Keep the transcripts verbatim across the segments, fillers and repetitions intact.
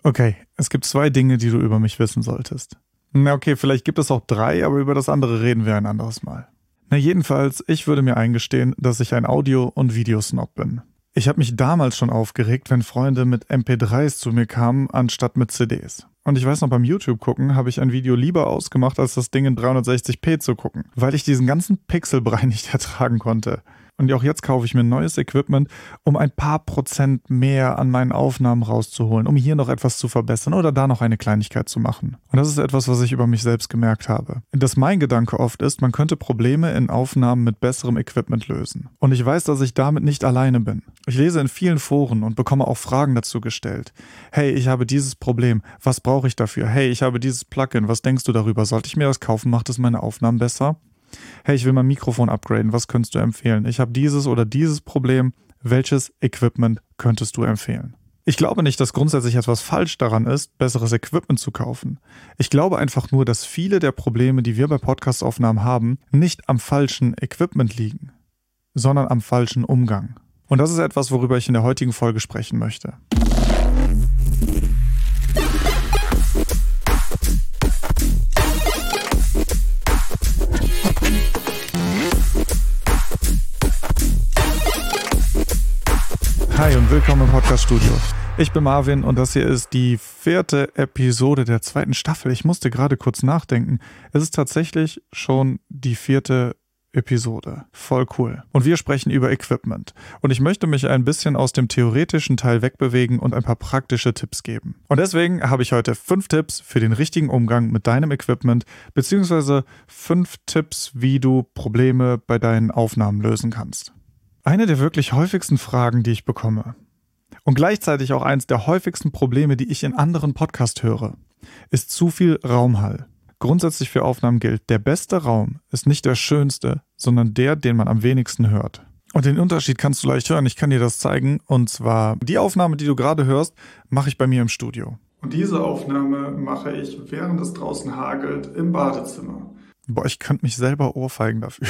Okay, es gibt zwei Dinge, die du über mich wissen solltest. Na okay, vielleicht gibt es auch drei, aber über das andere reden wir ein anderes Mal. Na jedenfalls, ich würde mir eingestehen, dass ich ein Audio- und Videosnob bin. Ich habe mich damals schon aufgeregt, wenn Freunde mit M P dreis zu mir kamen, anstatt mit C Ds. Und ich weiß noch, beim YouTube gucken habe ich ein Video lieber ausgemacht, als das Ding in dreihundertsechzig p zu gucken, weil ich diesen ganzen Pixelbrei nicht ertragen konnte. Und auch jetzt kaufe ich mir neues Equipment, um ein paar Prozent mehr an meinen Aufnahmen rauszuholen, um hier noch etwas zu verbessern oder da noch eine Kleinigkeit zu machen. Und das ist etwas, was ich über mich selbst gemerkt habe. Dass mein Gedanke oft ist, man könnte Probleme in Aufnahmen mit besserem Equipment lösen. Und ich weiß, dass ich damit nicht alleine bin. Ich lese in vielen Foren und bekomme auch Fragen dazu gestellt. Hey, ich habe dieses Problem, was brauche ich dafür? Hey, ich habe dieses Plugin, was denkst du darüber? Sollte ich mir das kaufen? Macht es meine Aufnahmen besser? Hey, ich will mein Mikrofon upgraden, was könntest du empfehlen? Ich habe dieses oder dieses Problem, welches Equipment könntest du empfehlen? Ich glaube nicht, dass grundsätzlich etwas falsch daran ist, besseres Equipment zu kaufen. Ich glaube einfach nur, dass viele der Probleme, die wir bei Podcast-Aufnahmen haben, nicht am falschen Equipment liegen, sondern am falschen Umgang. Und das ist etwas, worüber ich in der heutigen Folge sprechen möchte. Hi und willkommen im Podcast-Studio. Ich bin Marvin und das hier ist die vierte Episode der zweiten Staffel. Ich musste gerade kurz nachdenken. Es ist tatsächlich schon die vierte Episode. Voll cool. Und wir sprechen über Equipment. Und ich möchte mich ein bisschen aus dem theoretischen Teil wegbewegen und ein paar praktische Tipps geben. Und deswegen habe ich heute fünf Tipps für den richtigen Umgang mit deinem Equipment, beziehungsweise fünf Tipps, wie du Probleme bei deinen Aufnahmen lösen kannst. Eine der wirklich häufigsten Fragen, die ich bekomme und gleichzeitig auch eins der häufigsten Probleme, die ich in anderen Podcasts höre, ist zu viel Raumhall. Grundsätzlich für Aufnahmen gilt, der beste Raum ist nicht der schönste, sondern der, den man am wenigsten hört. Und den Unterschied kannst du leicht hören, ich kann dir das zeigen. Und zwar die Aufnahme, die du gerade hörst, mache ich bei mir im Studio. Und diese Aufnahme mache ich, während es draußen hagelt, im Badezimmer. Boah, ich könnte mich selber ohrfeigen dafür.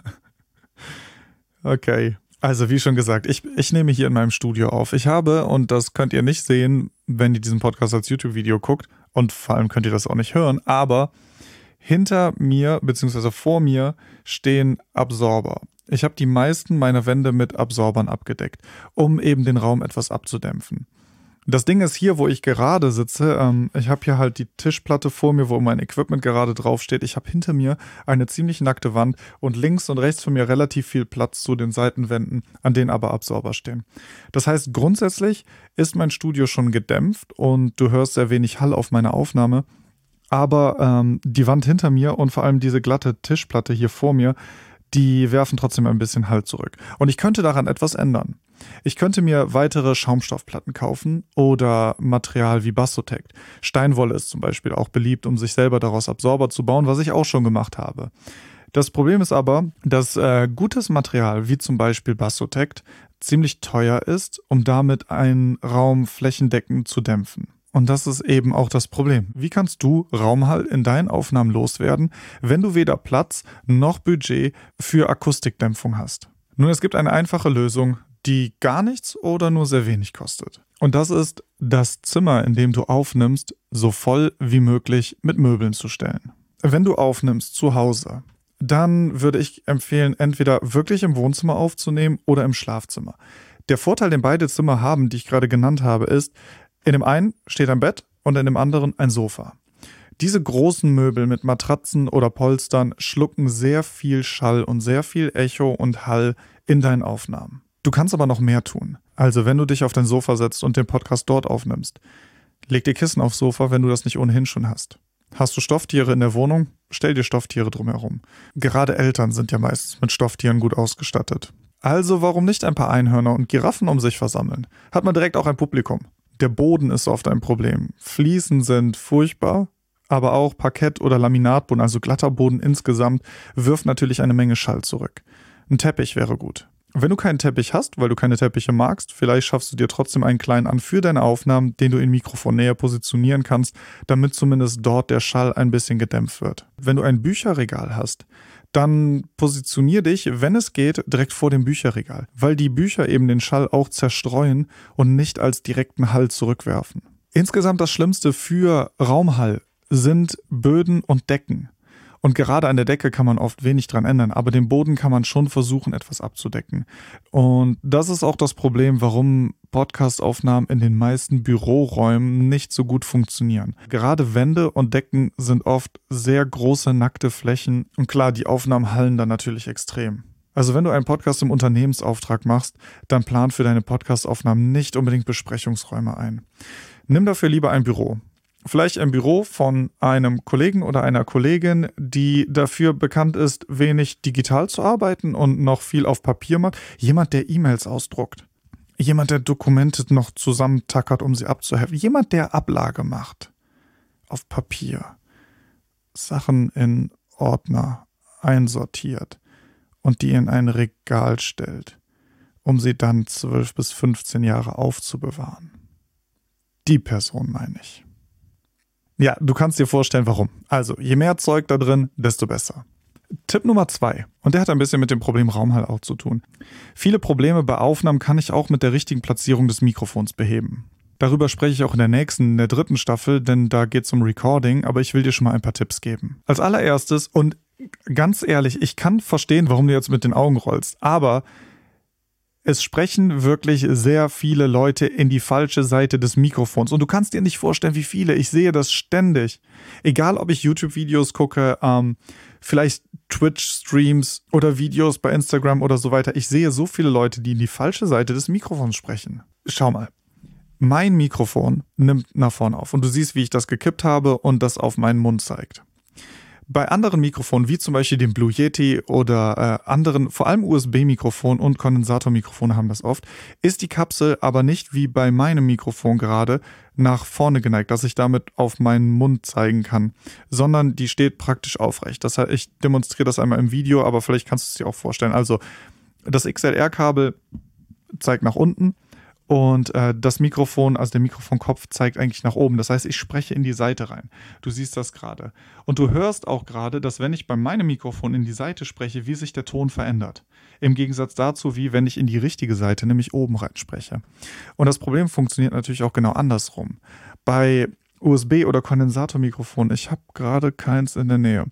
Okay, also wie schon gesagt, ich, ich nehme hier in meinem Studio auf. Ich habe, und das könnt ihr nicht sehen, wenn ihr diesen Podcast als YouTube-Video guckt, und vor allem könnt ihr das auch nicht hören, aber hinter mir bzw. vor mir stehen Absorber. Ich habe die meisten meiner Wände mit Absorbern abgedeckt, um eben den Raum etwas abzudämpfen. Das Ding ist hier, wo ich gerade sitze, ähm, ich habe hier halt die Tischplatte vor mir, wo mein Equipment gerade draufsteht. Ich habe hinter mir eine ziemlich nackte Wand und links und rechts von mir relativ viel Platz zu den Seitenwänden, an denen aber Absorber stehen. Das heißt, grundsätzlich ist mein Studio schon gedämpft und du hörst sehr wenig Hall auf meiner Aufnahme. Aber ähm, die Wand hinter mir und vor allem diese glatte Tischplatte hier vor mir, die werfen trotzdem ein bisschen Hall zurück. Und ich könnte daran etwas ändern. Ich könnte mir weitere Schaumstoffplatten kaufen oder Material wie Bassotect. Steinwolle ist zum Beispiel auch beliebt, um sich selber daraus Absorber zu bauen, was ich auch schon gemacht habe. Das Problem ist aber, dass äh, gutes Material wie zum Beispiel Bassotect ziemlich teuer ist, um damit einen Raum flächendeckend zu dämpfen. Und das ist eben auch das Problem. Wie kannst du Raumhall in deinen Aufnahmen loswerden, wenn du weder Platz noch Budget für Akustikdämpfung hast? Nun, es gibt eine einfache Lösung, die gar nichts oder nur sehr wenig kostet. Und das ist, das Zimmer, in dem du aufnimmst, so voll wie möglich mit Möbeln zu stellen. Wenn du aufnimmst zu Hause, dann würde ich empfehlen, entweder wirklich im Wohnzimmer aufzunehmen oder im Schlafzimmer. Der Vorteil, den beide Zimmer haben, die ich gerade genannt habe, ist, in dem einen steht ein Bett und in dem anderen ein Sofa. Diese großen Möbel mit Matratzen oder Polstern schlucken sehr viel Schall und sehr viel Echo und Hall in deinen Aufnahmen. Du kannst aber noch mehr tun. Also wenn du dich auf dein Sofa setzt und den Podcast dort aufnimmst, leg dir Kissen aufs Sofa, wenn du das nicht ohnehin schon hast. Hast du Stofftiere in der Wohnung? Stell dir Stofftiere drumherum. Gerade Eltern sind ja meistens mit Stofftieren gut ausgestattet. Also warum nicht ein paar Einhörner und Giraffen um sich versammeln? Hat man direkt auch ein Publikum. Der Boden ist oft ein Problem. Fliesen sind furchtbar, aber auch Parkett- oder Laminatboden, also glatter Boden insgesamt, wirft natürlich eine Menge Schall zurück. Ein Teppich wäre gut. Wenn du keinen Teppich hast, weil du keine Teppiche magst, vielleicht schaffst du dir trotzdem einen kleinen an für deine Aufnahmen, den du in Mikrofon näher positionieren kannst, damit zumindest dort der Schall ein bisschen gedämpft wird. Wenn du ein Bücherregal hast, dann positionier dich, wenn es geht, direkt vor dem Bücherregal, weil die Bücher eben den Schall auch zerstreuen und nicht als direkten Hall zurückwerfen. Insgesamt das Schlimmste für Raumhall sind Böden und Decken. Und gerade an der Decke kann man oft wenig dran ändern, aber den Boden kann man schon versuchen, etwas abzudecken. Und das ist auch das Problem, warum Podcast-Aufnahmen in den meisten Büroräumen nicht so gut funktionieren. Gerade Wände und Decken sind oft sehr große, nackte Flächen. Und klar, die Aufnahmen hallen dann natürlich extrem. Also wenn du einen Podcast im Unternehmensauftrag machst, dann plan für deine Podcast-Aufnahmen nicht unbedingt Besprechungsräume ein. Nimm dafür lieber ein Büro. Vielleicht ein Büro von einem Kollegen oder einer Kollegin, die dafür bekannt ist, wenig digital zu arbeiten und noch viel auf Papier macht. Jemand, der E-Mails ausdruckt. Jemand, der Dokumente noch zusammentackert, um sie abzuheften. Jemand, der Ablage macht. Auf Papier. Sachen in Ordner einsortiert und die in ein Regal stellt, um sie dann zwölf bis fünfzehn Jahre aufzubewahren. Die Person meine ich. Ja, du kannst dir vorstellen, warum. Also, je mehr Zeug da drin, desto besser. Tipp Nummer zwei. Und der hat ein bisschen mit dem Problem Raumhall auch zu tun. Viele Probleme bei Aufnahmen kann ich auch mit der richtigen Platzierung des Mikrofons beheben. Darüber spreche ich auch in der nächsten, in der dritten Staffel, denn da geht es um Recording, aber ich will dir schon mal ein paar Tipps geben. Als allererstes, und ganz ehrlich, ich kann verstehen, warum du jetzt mit den Augen rollst, aber es sprechen wirklich sehr viele Leute in die falsche Seite des Mikrofons. Und du kannst dir nicht vorstellen, wie viele. Ich sehe das ständig. Egal, ob ich YouTube-Videos gucke, ähm, vielleicht Twitch-Streams oder Videos bei Instagram oder so weiter. Ich sehe so viele Leute, die in die falsche Seite des Mikrofons sprechen. Schau mal. Mein Mikrofon nimmt nach vorne auf. Und du siehst, wie ich das gekippt habe und das auf meinen Mund zeigt. Bei anderen Mikrofonen, wie zum Beispiel dem Blue Yeti oder äh, anderen, vor allem U S B-Mikrofonen und Kondensatormikrofone haben das oft, ist die Kapsel aber nicht wie bei meinem Mikrofon gerade nach vorne geneigt, dass ich damit auf meinen Mund zeigen kann, sondern die steht praktisch aufrecht. Das heißt, ich demonstriere das einmal im Video, aber vielleicht kannst du es dir auch vorstellen. Also das X L R-Kabel zeigt nach unten. Und äh, das Mikrofon, also der Mikrofonkopf zeigt eigentlich nach oben. Das heißt, ich spreche in die Seite rein. Du siehst das gerade. Und du hörst auch gerade, dass wenn ich bei meinem Mikrofon in die Seite spreche, wie sich der Ton verändert. Im Gegensatz dazu, wie wenn ich in die richtige Seite, nämlich oben rein spreche. Und das Problem funktioniert natürlich auch genau andersrum. Bei U S B- oder Kondensatormikrofonen, ich habe gerade keins in der Nähe.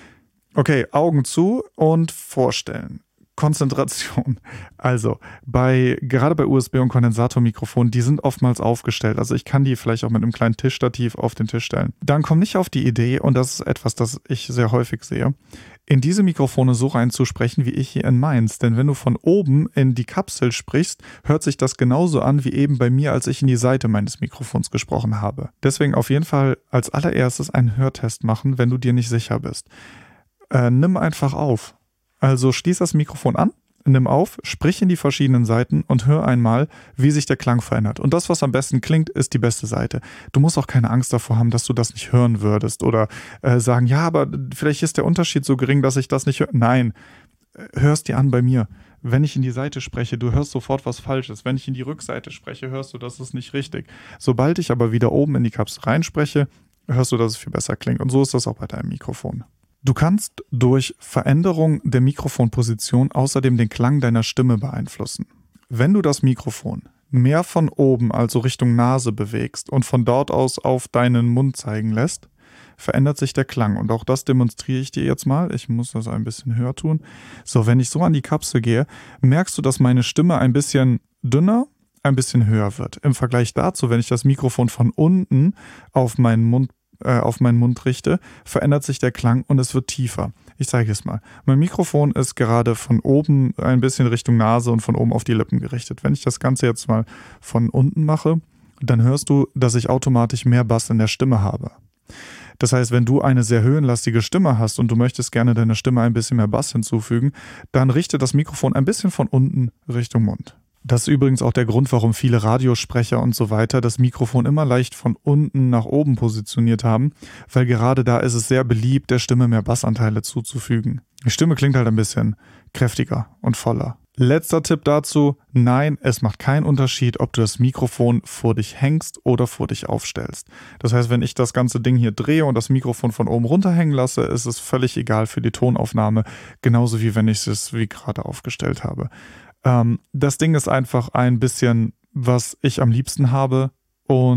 Okay, Augen zu und vorstellen. Konzentration. Also, bei, gerade bei U S B- und Kondensatormikrofonen, die sind oftmals aufgestellt. Also ich kann die vielleicht auch mit einem kleinen Tischstativ auf den Tisch stellen. Dann komm nicht auf die Idee, und das ist etwas, das ich sehr häufig sehe, in diese Mikrofone so reinzusprechen, wie ich hier in meins. Denn wenn du von oben in die Kapsel sprichst, hört sich das genauso an wie eben bei mir, als ich in die Seite meines Mikrofons gesprochen habe. Deswegen auf jeden Fall als allererstes einen Hörtest machen, wenn du dir nicht sicher bist. Äh, nimm einfach auf. Also schließ das Mikrofon an, nimm auf, sprich in die verschiedenen Seiten und hör einmal, wie sich der Klang verändert. Und das, was am besten klingt, ist die beste Seite. Du musst auch keine Angst davor haben, dass du das nicht hören würdest oder äh, sagen, ja, aber vielleicht ist der Unterschied so gering, dass ich das nicht höre. Nein, hörst dir an bei mir. Wenn ich in die Seite spreche, du hörst sofort was Falsches. Wenn ich in die Rückseite spreche, hörst du, das ist nicht richtig. Sobald ich aber wieder oben in die Kapsel reinspreche, hörst du, dass es viel besser klingt. Und so ist das auch bei deinem Mikrofon. Du kannst durch Veränderung der Mikrofonposition außerdem den Klang deiner Stimme beeinflussen. Wenn du das Mikrofon mehr von oben, also Richtung Nase bewegst und von dort aus auf deinen Mund zeigen lässt, verändert sich der Klang. Und auch das demonstriere ich dir jetzt mal. Ich muss das ein bisschen höher tun. So, wenn ich so an die Kapsel gehe, merkst du, dass meine Stimme ein bisschen dünner, ein bisschen höher wird. Im Vergleich dazu, wenn ich das Mikrofon von unten auf meinen Mund auf meinen Mund richte, verändert sich der Klang und es wird tiefer. Ich zeige es mal. Mein Mikrofon ist gerade von oben ein bisschen Richtung Nase und von oben auf die Lippen gerichtet. Wenn ich das Ganze jetzt mal von unten mache, dann hörst du, dass ich automatisch mehr Bass in der Stimme habe. Das heißt, wenn du eine sehr höhenlastige Stimme hast und du möchtest gerne deiner Stimme ein bisschen mehr Bass hinzufügen, dann richte das Mikrofon ein bisschen von unten Richtung Mund. Das ist übrigens auch der Grund, warum viele Radiosprecher und so weiter das Mikrofon immer leicht von unten nach oben positioniert haben, weil gerade da ist es sehr beliebt, der Stimme mehr Bassanteile zuzufügen. Die Stimme klingt halt ein bisschen kräftiger und voller. Letzter Tipp dazu: Nein, es macht keinen Unterschied, ob du das Mikrofon vor dich hängst oder vor dich aufstellst. Das heißt, wenn ich das ganze Ding hier drehe und das Mikrofon von oben runterhängen lasse, ist es völlig egal für die Tonaufnahme, genauso wie wenn ich es wie gerade aufgestellt habe. Das Ding ist einfach ein bisschen, was ich am liebsten habe, und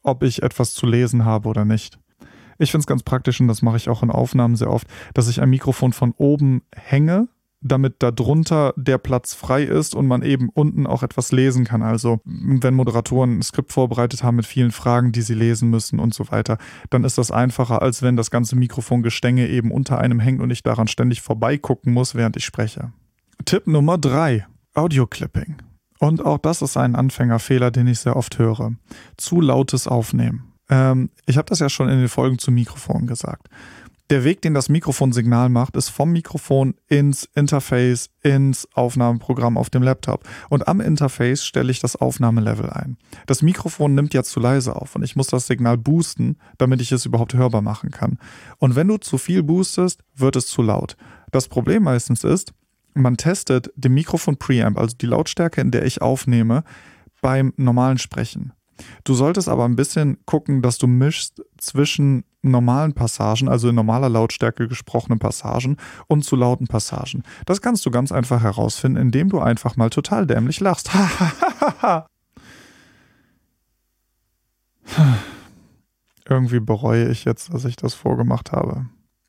ob ich etwas zu lesen habe oder nicht. Ich finde es ganz praktisch, und das mache ich auch in Aufnahmen sehr oft, dass ich ein Mikrofon von oben hänge, damit darunter der Platz frei ist und man eben unten auch etwas lesen kann. Also wenn Moderatoren ein Skript vorbereitet haben mit vielen Fragen, die sie lesen müssen und so weiter, dann ist das einfacher, als wenn das ganze Mikrofongestänge eben unter einem hängt und ich daran ständig vorbeigucken muss, während ich spreche. Tipp Nummer drei. Audio-Clipping. Und auch das ist ein Anfängerfehler, den ich sehr oft höre. Zu lautes Aufnehmen. Ähm, ich habe das ja schon in den Folgen zum Mikrofon gesagt. Der Weg, den das Mikrofonsignal macht, ist vom Mikrofon ins Interface, ins Aufnahmeprogramm auf dem Laptop. Und am Interface stelle ich das Aufnahmelevel ein. Das Mikrofon nimmt ja zu leise auf und ich muss das Signal boosten, damit ich es überhaupt hörbar machen kann. Und wenn du zu viel boostest, wird es zu laut. Das Problem meistens ist, man testet den Mikrofon-Preamp, also die Lautstärke, in der ich aufnehme, beim normalen Sprechen. Du solltest aber ein bisschen gucken, dass du mischst zwischen normalen Passagen, also in normaler Lautstärke gesprochenen Passagen und zu lauten Passagen. Das kannst du ganz einfach herausfinden, indem du einfach mal total dämlich lachst. Irgendwie bereue ich jetzt, dass ich das vorgemacht habe.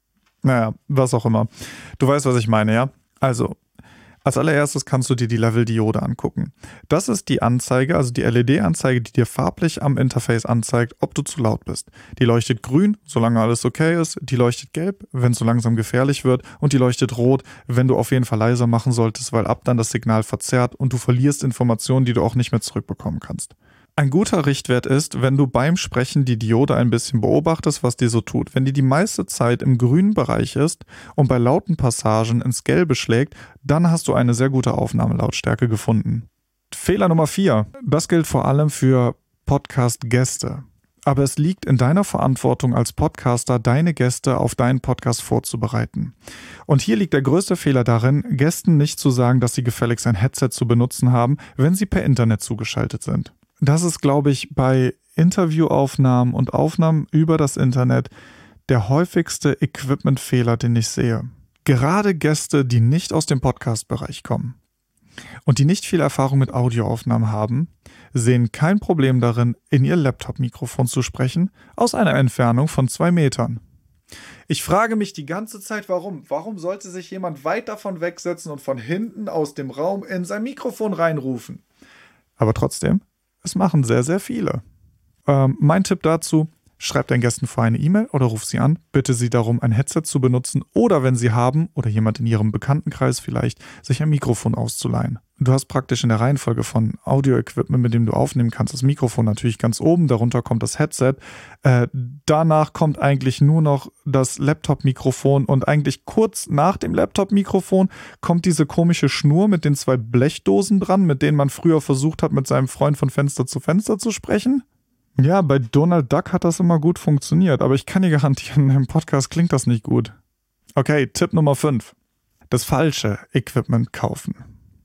Naja, was auch immer. Du weißt, was ich meine, ja? Also, als allererstes kannst du dir die Level-Diode angucken. Das ist die Anzeige, also die L E D-Anzeige, die dir farblich am Interface anzeigt, ob du zu laut bist. Die leuchtet grün, solange alles okay ist, die leuchtet gelb, wenn es so langsam gefährlich wird, und die leuchtet rot, wenn du auf jeden Fall leiser machen solltest, weil ab dann das Signal verzerrt und du verlierst Informationen, die du auch nicht mehr zurückbekommen kannst. Ein guter Richtwert ist, wenn du beim Sprechen die Diode ein bisschen beobachtest, was die so tut. Wenn die die meiste Zeit im grünen Bereich ist und bei lauten Passagen ins Gelbe schlägt, dann hast du eine sehr gute Aufnahmelautstärke gefunden. Fehler Nummer vier. Das gilt vor allem für Podcast-Gäste. Aber es liegt in deiner Verantwortung als Podcaster, deine Gäste auf deinen Podcast vorzubereiten. Und hier liegt der größte Fehler darin, Gästen nicht zu sagen, dass sie gefälligst ein Headset zu benutzen haben, wenn sie per Internet zugeschaltet sind. Das ist, glaube ich, bei Interviewaufnahmen und Aufnahmen über das Internet der häufigste Equipment-Fehler, den ich sehe. Gerade Gäste, die nicht aus dem Podcast-Bereich kommen und die nicht viel Erfahrung mit Audioaufnahmen haben, sehen kein Problem darin, in ihr Laptop-Mikrofon zu sprechen, aus einer Entfernung von zwei Metern. Ich frage mich die ganze Zeit, warum. Warum sollte sich jemand weit davon wegsetzen und von hinten aus dem Raum in sein Mikrofon reinrufen? Aber trotzdem, es machen sehr, sehr viele. Ähm, mein Tipp dazu: Schreib deinen Gästen vor eine E-Mail oder ruf sie an, bitte sie darum, ein Headset zu benutzen oder, wenn sie haben oder jemand in ihrem Bekanntenkreis vielleicht, sich ein Mikrofon auszuleihen. Du hast praktisch in der Reihenfolge von Audio-Equipment, mit dem du aufnehmen kannst, das Mikrofon natürlich ganz oben, darunter kommt das Headset. Äh, danach kommt eigentlich nur noch das Laptop-Mikrofon und eigentlich kurz nach dem Laptop-Mikrofon kommt diese komische Schnur mit den zwei Blechdosen dran, mit denen man früher versucht hat, mit seinem Freund von Fenster zu Fenster zu sprechen. Ja, bei Donald Duck hat das immer gut funktioniert, aber ich kann dir garantieren, im Podcast klingt das nicht gut. Okay, Tipp Nummer fünf. Das falsche Equipment kaufen.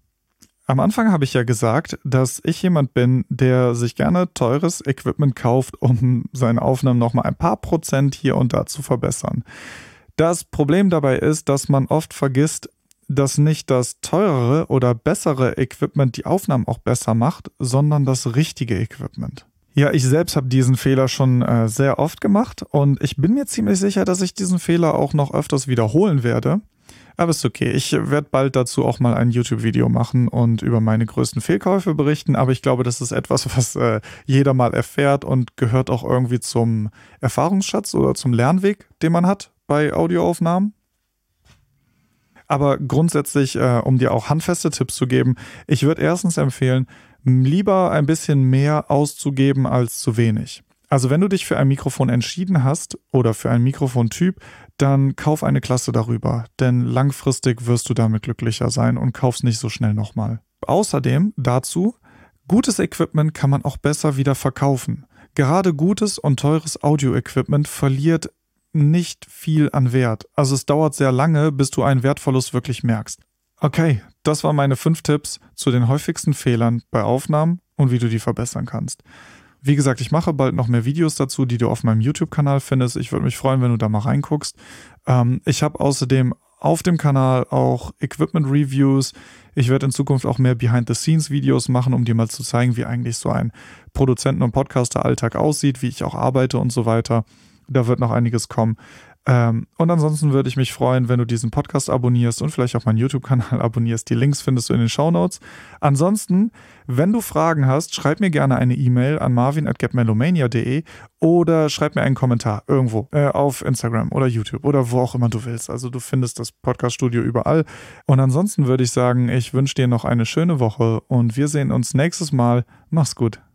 Am Anfang habe ich ja gesagt, dass ich jemand bin, der sich gerne teures Equipment kauft, um seine Aufnahmen nochmal ein paar Prozent hier und da zu verbessern. Das Problem dabei ist, dass man oft vergisst, dass nicht das teurere oder bessere Equipment die Aufnahmen auch besser macht, sondern das richtige Equipment. Ja, ich selbst habe diesen Fehler schon äh, sehr oft gemacht und ich bin mir ziemlich sicher, dass ich diesen Fehler auch noch öfters wiederholen werde. Aber ist okay, ich werde bald dazu auch mal ein YouTube-Video machen und über meine größten Fehlkäufe berichten, aber ich glaube, das ist etwas, was äh, jeder mal erfährt und gehört auch irgendwie zum Erfahrungsschatz oder zum Lernweg, den man hat bei Audioaufnahmen. Aber grundsätzlich, äh, um dir auch handfeste Tipps zu geben, ich würde erstens empfehlen, lieber ein bisschen mehr auszugeben als zu wenig. Also wenn du dich für ein Mikrofon entschieden hast oder für einen Mikrofontyp, dann kauf eine Klasse darüber, denn langfristig wirst du damit glücklicher sein und kaufst nicht so schnell nochmal. Außerdem dazu, gutes Equipment kann man auch besser wieder verkaufen. Gerade gutes und teures Audio-Equipment verliert nicht viel an Wert. Also es dauert sehr lange, bis du einen Wertverlust wirklich merkst. Okay, das waren meine fünf Tipps zu den häufigsten Fehlern bei Aufnahmen und wie du die verbessern kannst. Wie gesagt, ich mache bald noch mehr Videos dazu, die du auf meinem YouTube-Kanal findest. Ich würde mich freuen, wenn du da mal reinguckst. Ähm, ich habe außerdem auf dem Kanal auch Equipment-Reviews. Ich werde in Zukunft auch mehr Behind-the-Scenes-Videos machen, um dir mal zu zeigen, wie eigentlich so ein Produzenten- und Podcaster-Alltag aussieht, wie ich auch arbeite und so weiter. Da wird noch einiges kommen. Ähm, und ansonsten würde ich mich freuen, wenn du diesen Podcast abonnierst und vielleicht auch meinen YouTube-Kanal abonnierst. Die Links findest du in den Shownotes. Ansonsten, wenn du Fragen hast, schreib mir gerne eine E-Mail an marvin at getmelomania punkt de oder schreib mir einen Kommentar irgendwo äh, auf Instagram oder YouTube oder wo auch immer du willst. Also du findest das Podcast-Studio überall. Und ansonsten würde ich sagen, ich wünsche dir noch eine schöne Woche und wir sehen uns nächstes Mal. Mach's gut.